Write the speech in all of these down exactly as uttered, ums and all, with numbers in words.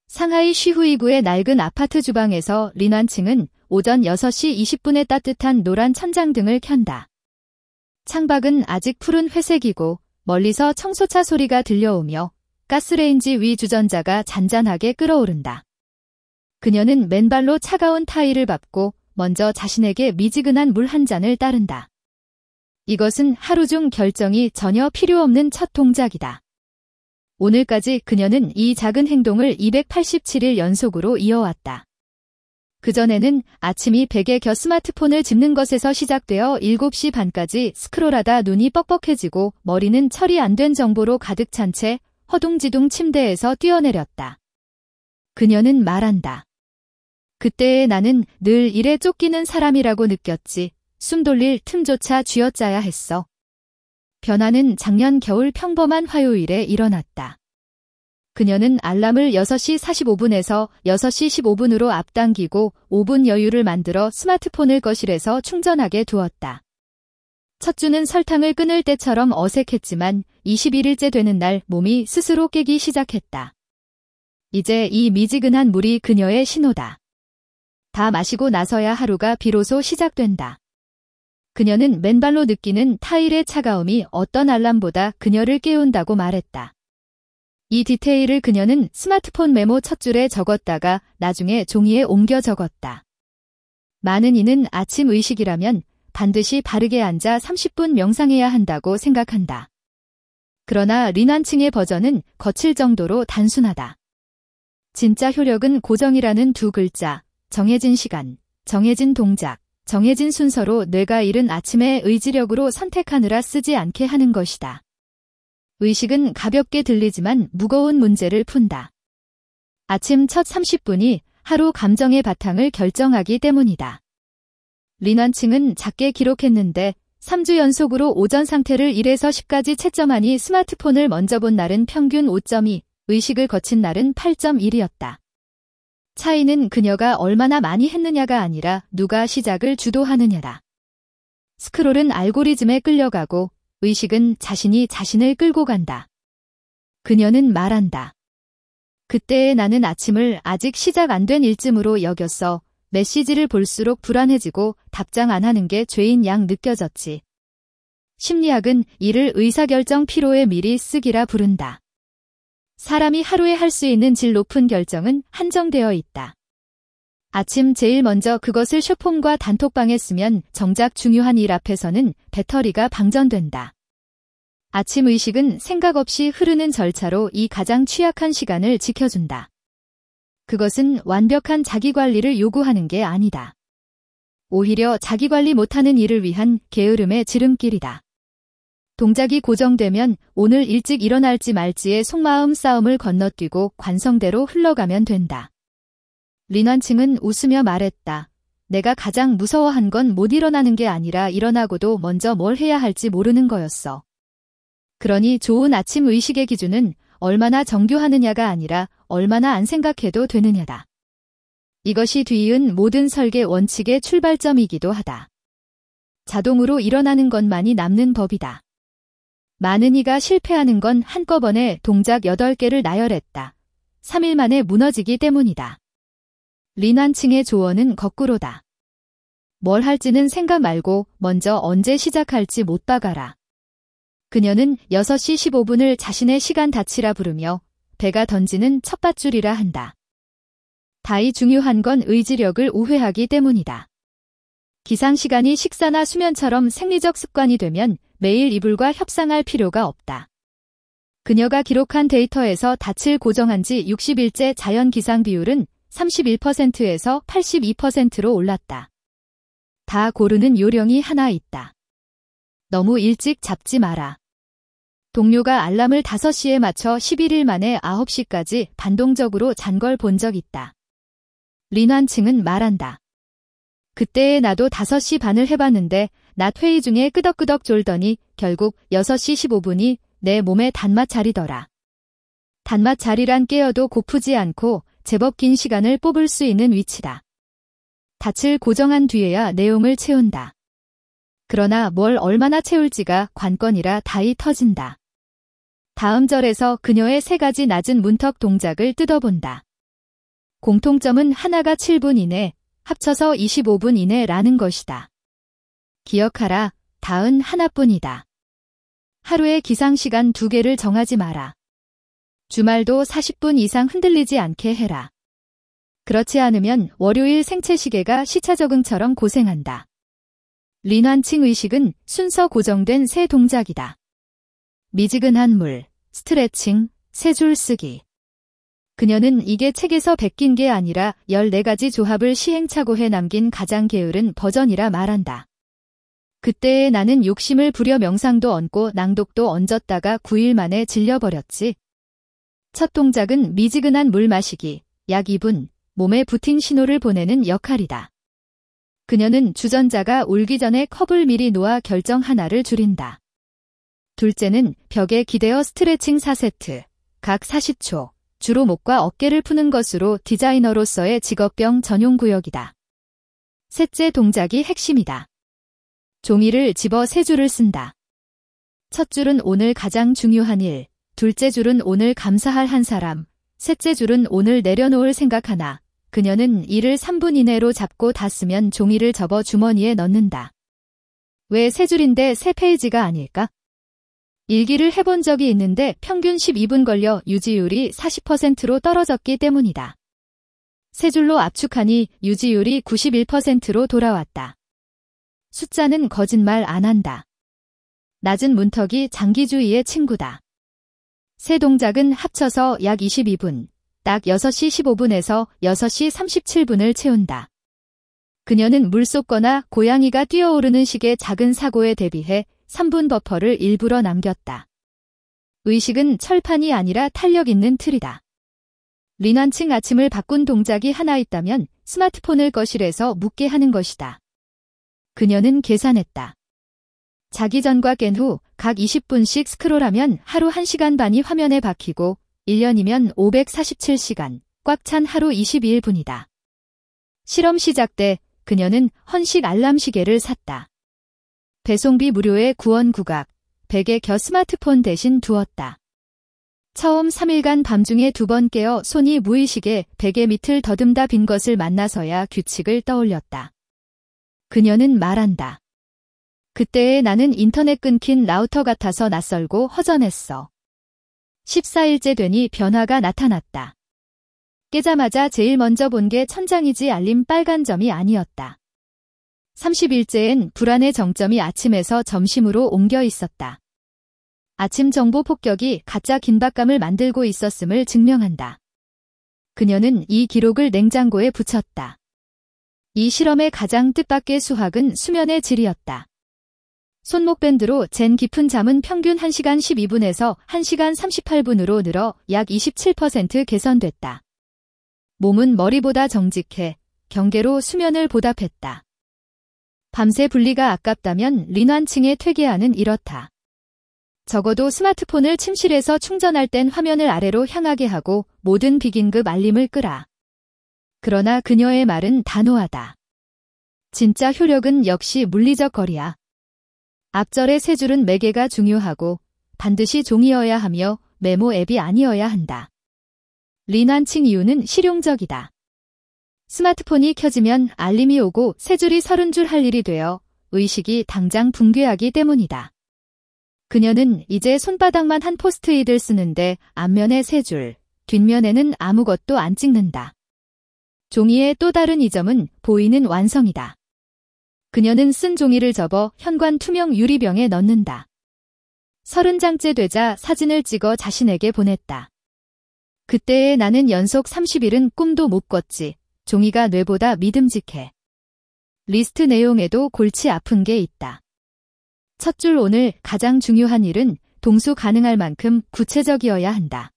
상하이 쉬후이구의 낡은 아파트 주방에서 린완칭은 오전 여섯 시 이십 분에 따뜻한 노란 천장등을 켠다. 창밖은 아직 푸른 회색이고 멀리서 청소차 소리가 들려오며 가스레인지 위 주전자가 잔잔하게 끓어오른다. 그녀는 맨발로 차가운 타일을 밟고 먼저 자신에게 미지근한 물 한 잔을 따른다. 이것은 하루 중 결정이 전혀 필요 없는 첫 동작이다. 오늘까지 그녀는 이 작은 행동을 이백팔십칠 일 연속으로 이어왔다. 그전에는 아침이 베개 곁 스마트폰을 짚는 것에서 시작되어 일곱 시 반까지 스크롤하다 눈이 뻑뻑해지고 머리는 처리 안 된 정보로 가득 찬 채 허둥지둥 침대에서 뛰어내렸다. 그녀는 말한다. 그때의 나는 늘 일에 쫓기는 사람이라고 느꼈지. 숨 돌릴 틈조차 쥐어짜야 했어. 변화는 작년 겨울 평범한 화요일에 일어났다. 그녀는 알람을 여섯 시 사십오 분에서 여섯 시 십오 분으로 앞당기고 오 분 여유를 만들어 스마트폰을 거실에서 충전하게 두었다. 첫 주는 설탕을 끊을 때처럼 어색했지만 이십일 일째 되는 날 몸이 스스로 깨기 시작했다. 이제 이 미지근한 물이 그녀의 신호다. 다 마시고 나서야 하루가 비로소 시작된다. 그녀는 맨발로 느끼는 타일의 차가움이 어떤 알람보다 그녀를 깨운다고 말했다. 이 디테일을 그녀는 스마트폰 메모 첫 줄에 적었다가 나중에 종이에 옮겨 적었다. 많은 이는 아침 의식이라면 반드시 바르게 앉아 삼십 분 명상해야 한다고 생각한다. 그러나 린완칭의 버전은 거칠 정도로 단순하다. 진짜 효력은 고정이라는 두 글자, 정해진 시간, 정해진 동작, 정해진 순서로 뇌가 이른 아침에 의지력으로 선택하느라 쓰지 않게 하는 것이다. 의식은 가볍게 들리지만 무거운 문제를 푼다. 아침 첫 삼십 분이 하루 감정의 바탕을 결정하기 때문이다. 린완칭은 작게 기록했는데 삼 주 연속으로 오전 상태를 일에서 십까지 채점하니 스마트폰을 먼저 본 날은 평균 오 점 이, 의식을 거친 날은 팔 점 일이었다. 차이는 그녀가 얼마나 많이 했느냐가 아니라 누가 시작을 주도하느냐다. 스크롤은 알고리즘에 끌려가고 의식은 자신이 자신을 끌고 간다. 그녀는 말한다. 그때의 나는 아침을 아직 시작 안 된 일쯤으로 여겼어. 메시지를 볼수록 불안해지고 답장 안 하는 게 죄인 양 느껴졌지. 심리학은 이를 의사결정 피로에 미리 쓰기라 부른다. 사람이 하루에 할 수 있는 질 높은 결정은 한정되어 있다. 아침 제일 먼저 그것을 쇼폼과 단톡방에 쓰면 정작 중요한 일 앞에서는 배터리가 방전된다. 아침 의식은 생각 없이 흐르는 절차로 이 가장 취약한 시간을 지켜준다. 그것은 완벽한 자기관리를 요구하는 게 아니다. 오히려 자기관리 못하는 일을 위한 게으름의 지름길이다. 동작이 고정되면 오늘 일찍 일어날지 말지의 속마음 싸움을 건너뛰고 관성대로 흘러가면 된다. 린완칭은 웃으며 말했다. 내가 가장 무서워한 건 못 일어나는 게 아니라 일어나고도 먼저 뭘 해야 할지 모르는 거였어. 그러니 좋은 아침 의식의 기준은 얼마나 정교하느냐가 아니라 얼마나 안 생각해도 되느냐다. 이것이 뒤이은 모든 설계 원칙의 출발점이기도 하다. 자동으로 일어나는 것만이 남는 법이다. 많은 이가 실패하는 건 한꺼번에 동작 여덟 개를 나열했다. 삼 일 만에 무너지기 때문이다. 린완칭의 조언은 거꾸로다. 뭘 할지는 생각 말고 먼저 언제 시작할지 못 박아라. 그녀는 여섯 시 십오 분을 자신의 시간 닫히라 부르며 배가 던지는 첫 밧줄이라 한다. 다이 중요한 건 의지력을 우회하기 때문이다. 기상시간이 식사나 수면처럼 생리적 습관이 되면 매일 이불과 협상할 필요가 없다. 그녀가 기록한 데이터에서 닻을 고정한 지 육십 일째 자연 기상 비율은 삼십일 퍼센트에서 팔십이 퍼센트로 올랐다. 다 고르는 요령이 하나 있다. 너무 일찍 잡지 마라. 동료가 알람을 다섯 시에 맞춰 십일 일 만에 아홉 시까지 반동적으로 잔 걸 본 적 있다. 린완칭은 말한다. 그때의 나도 다섯 시 반을 해봤는데 낮 회의 중에 끄덕끄덕 졸더니 결국 여섯 시 십오 분이 내 몸의 단맛 자리더라. 단맛 자리란 깨어도 고프지 않고 제법 긴 시간을 뽑을 수 있는 위치다. 닻을 고정한 뒤에야 내용을 채운다. 그러나 뭘 얼마나 채울지가 관건이라 다이 터진다. 다음 절에서 그녀의 세 가지 낮은 문턱 동작을 뜯어본다. 공통점은 하나가 칠 분 이내, 합쳐서 이십오 분 이내라는 것이다. 기억하라, 다은 하나뿐이다. 하루에 기상시간 두 개를 정하지 마라. 주말도 사십 분 이상 흔들리지 않게 해라. 그렇지 않으면 월요일 생체시계가 시차 적응처럼 고생한다. 린환칭 의식은 순서 고정된 세 동작이다. 미지근한 물, 스트레칭, 세 줄 쓰기. 그녀는 이게 책에서 베낀 게 아니라 열네 가지 조합을 시행착오해 남긴 가장 게으른 버전이라 말한다. 그때의 나는 욕심을 부려 명상도 얹고 낭독도 얹었다가 구 일 만에 질려버렸지. 첫 동작은 미지근한 물 마시기, 약 이 분, 몸에 부팅 신호를 보내는 역할이다. 그녀는 주전자가 울기 전에 컵을 미리 놓아 결정 하나를 줄인다. 둘째는 벽에 기대어 스트레칭 사 세트, 각 사십 초, 주로 목과 어깨를 푸는 것으로 디자이너로서의 직업병 전용 구역이다. 셋째 동작이 핵심이다. 종이를 집어 세 줄을 쓴다. 첫 줄은 오늘 가장 중요한 일, 둘째 줄은 오늘 감사할 한 사람, 셋째 줄은 오늘 내려놓을 생각 하나. 그녀는 이를 삼 분 이내로 잡고 다 쓰면 종이를 접어 주머니에 넣는다. 왜 세 줄인데 세 페이지가 아닐까? 일기를 해본 적이 있는데 평균 십이 분 걸려 유지율이 사십 퍼센트로 떨어졌기 때문이다. 세 줄로 압축하니 유지율이 구십일 퍼센트로 돌아왔다. 숫자는 거짓말 안 한다. 낮은 문턱이 장기주의의 친구다. 세 동작은 합쳐서 약 이십이 분, 딱 여섯 시 십오 분에서 여섯 시 삼십칠 분을 채운다. 그녀는 물 쏟거나 고양이가 뛰어오르는 식의 작은 사고에 대비해 삼 분 버퍼를 일부러 남겼다. 의식은 철판이 아니라 탄력 있는 틀이다. 린환칭 아침을 바꾼 동작이 하나 있다면 스마트폰을 거실에서 묵게 하는 것이다. 그녀는 계산했다. 자기 전과 깬 후 각 이십 분씩 스크롤하면 하루 한 시간 반이 화면에 박히고 일 년이면 오백사십칠 시간, 꽉 찬 하루 이십이 일 분이다. 실험 시작 때 그녀는 헌식 알람 시계를 샀다. 배송비 무료의 구원 구각, 베개 겨 스마트폰 대신 두었다. 처음 삼 일간 밤중에 두 번 깨어 손이 무의식에 베개 밑을 더듬다 빈 것을 만나서야 규칙을 떠올렸다. 그녀는 말한다. 그때의 나는 인터넷 끊긴 라우터 같아서 낯설고 허전했어. 십사 일째 되니 변화가 나타났다. 깨자마자 제일 먼저 본 게 천장이지 알림 빨간 점이 아니었다. 삼십 일째엔 불안의 정점이 아침에서 점심으로 옮겨 있었다. 아침 정보 폭격이 가짜 긴박감을 만들고 있었음을 증명한다. 그녀는 이 기록을 냉장고에 붙였다. 이 실험의 가장 뜻밖의 수학은 수면의 질이었다. 손목 밴드로 잰 깊은 잠은 평균 한 시간 십이 분에서 한 시간 삼십팔 분으로 늘어 약 이십칠 퍼센트 개선됐다. 몸은 머리보다 정직해 경계로 수면을 보답했다. 밤새 분리가 아깝다면 린환칭의 퇴계안은 이렇다. 적어도 스마트폰을 침실에서 충전할 땐 화면을 아래로 향하게 하고 모든 비긴급 알림을 끄라. 그러나 그녀의 말은 단호하다. 진짜 효력은 역시 물리적 거리야. 앞절의 세 줄은 매개가 중요하고 반드시 종이어야 하며 메모 앱이 아니어야 한다. 린환칭 이유는 실용적이다. 스마트폰이 켜지면 알림이 오고 세 줄이 서른 줄 할 일이 되어 의식이 당장 붕괴하기 때문이다. 그녀는 이제 손바닥만 한 포스트잇을 쓰는데 앞면에 세 줄, 뒷면에는 아무것도 안 찍는다. 종이의 또 다른 이점은 보이는 완성이다. 그녀는 쓴 종이를 접어 현관 투명 유리병에 넣는다. 서른 장째 되자 사진을 찍어 자신에게 보냈다. 그때의 나는 연속 삼십 일은 꿈도 못 꿨지. 종이가 뇌보다 믿음직해. 리스트 내용에도 골치 아픈 게 있다. 첫 줄 오늘 가장 중요한 일은 동수 가능할 만큼 구체적이어야 한다.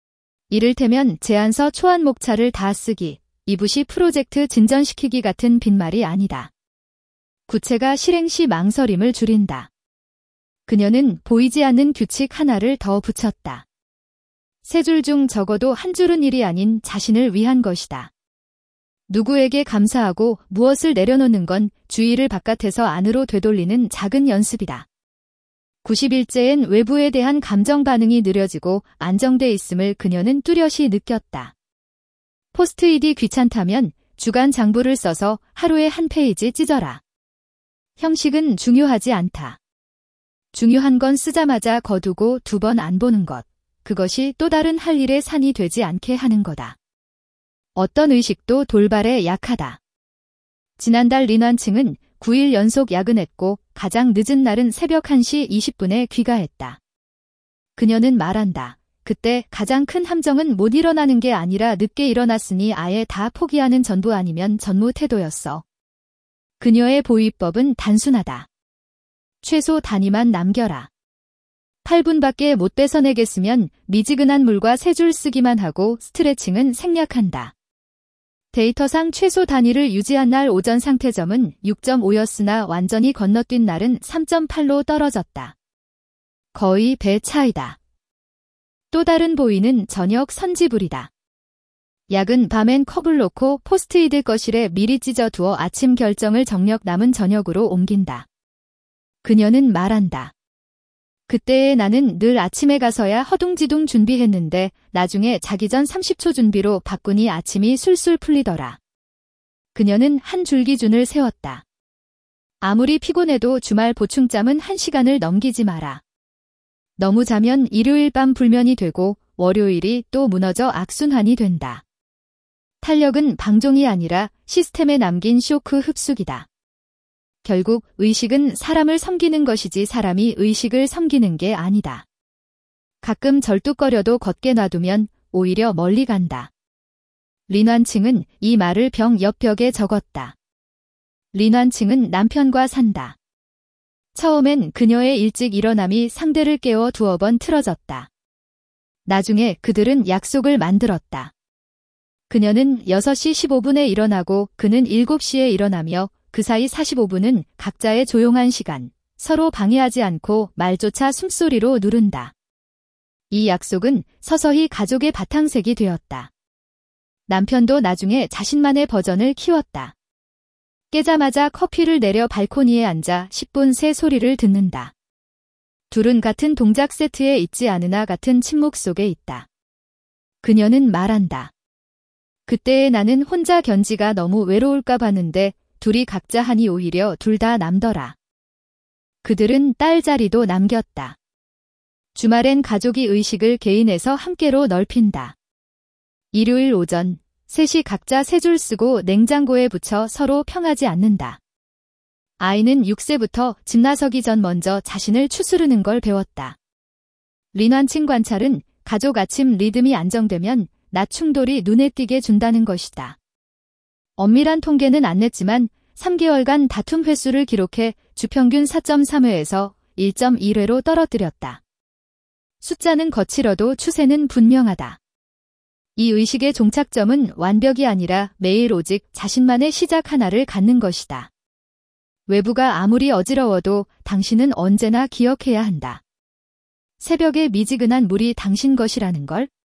이를테면 제안서 초안 목차를 다 쓰기, 이부시 프로젝트 진전시키기 같은 빈말이 아니다. 구체가 실행 시 망설임을 줄인다. 그녀는 보이지 않는 규칙 하나를 더 붙였다. 세 줄 중 적어도 한 줄은 일이 아닌 자신을 위한 것이다. 누구에게 감사하고 무엇을 내려놓는 건 주의를 바깥에서 안으로 되돌리는 작은 연습이다. 구십 일째엔 외부에 대한 감정 반응이 느려지고 안정돼 있음을 그녀는 뚜렷이 느꼈다. 포스트잇이 귀찮다면 주간 장부를 써서 하루에 한 페이지 찢어라. 형식은 중요하지 않다. 중요한 건 쓰자마자 거두고 두 번 안 보는 것. 그것이 또 다른 할 일의 산이 되지 않게 하는 거다. 어떤 의식도 돌발에 약하다. 지난달 린완층은 구 일 연속 야근했고 가장 늦은 날은 새벽 한 시 이십 분에 귀가했다. 그녀는 말한다. 그때 가장 큰 함정은 못 일어나는 게 아니라 늦게 일어났으니 아예 다 포기하는 전부 아니면 전무 태도였어. 그녀의 보위법은 단순하다. 최소 단위만 남겨라. 팔 분밖에 못 뺏어내겠으면 미지근한 물과 세 줄 쓰기만 하고 스트레칭은 생략한다. 데이터상 최소 단위를 유지한 날 오전 상태점은 육 점 오였으나 완전히 건너뛴 날은 삼 점 팔로 떨어졌다. 거의 배 차이다. 또 다른 보이는 저녁 선지불이다. 야근 밤엔 컵을 놓고 포스트잇을 거실에 미리 찢어두어 아침 결정을 정력 남은 저녁으로 옮긴다. 그녀는 말한다. 그때의 나는 늘 아침에 가서야 허둥지둥 준비했는데 나중에 자기 전 삼십 초 준비로 바꾸니 아침이 술술 풀리더라. 그녀는 한 줄 기준을 세웠다. 아무리 피곤해도 주말 보충짬은 한 시간을 넘기지 마라. 너무 자면 일요일 밤 불면이 되고 월요일이 또 무너져 악순환이 된다. 탄력은 방종이 아니라 시스템에 남긴 쇼크 흡수기다. 결국 의식은 사람을 섬기는 것이지 사람이 의식을 섬기는 게 아니다. 가끔 절뚝거려도 걷게 놔두면 오히려 멀리 간다. 린완층은 이 말을 병 옆벽에 적었다. 린완층은 남편과 산다. 처음엔 그녀의 일찍 일어남이 상대를 깨워 두어 번 틀어졌다. 나중에 그들은 약속을 만들었다. 그녀는 여섯 시 십오 분에 일어나고 그는 일곱 시에 일어나며 그 사이 사십오 분은 각자의 조용한 시간, 서로 방해하지 않고 말조차 숨소리로 누른다. 이 약속은 서서히 가족의 바탕색이 되었다. 남편도 나중에 자신만의 버전을 키웠다. 깨자마자 커피를 내려 발코니에 앉아 십 분 새 소리를 듣는다. 둘은 같은 동작 세트에 있지 않으나 같은 침묵 속에 있다. 그녀는 말한다. 그때의 나는 혼자 견지가 너무 외로울까 봤는데 둘이 각자 하니 오히려 둘 다 남더라. 그들은 딸 자리도 남겼다. 주말엔 가족이 의식을 개인에서 함께로 넓힌다. 일요일 오전 셋이 각자 세 줄 쓰고 냉장고에 붙여 서로 평하지 않는다. 아이는 육 세부터 집 나서기 전 먼저 자신을 추스르는 걸 배웠다. 린완층 관찰은 가족 아침 리듬이 안정되면 낮 충돌이 눈에 띄게 준다는 것이다. 엄밀한 통계는 안 냈지만 삼 개월간 다툼 횟수를 기록해 주평균 사 점 삼 회에서 일 점 일 회로 떨어뜨렸다. 숫자는 거칠어도 추세는 분명하다. 이 의식의 종착점은 완벽이 아니라 매일 오직 자신만의 시작 하나를 갖는 것이다. 외부가 아무리 어지러워도 당신은 언제나 기억해야 한다. 새벽에 미지근한 물이 당신 것이라는 걸.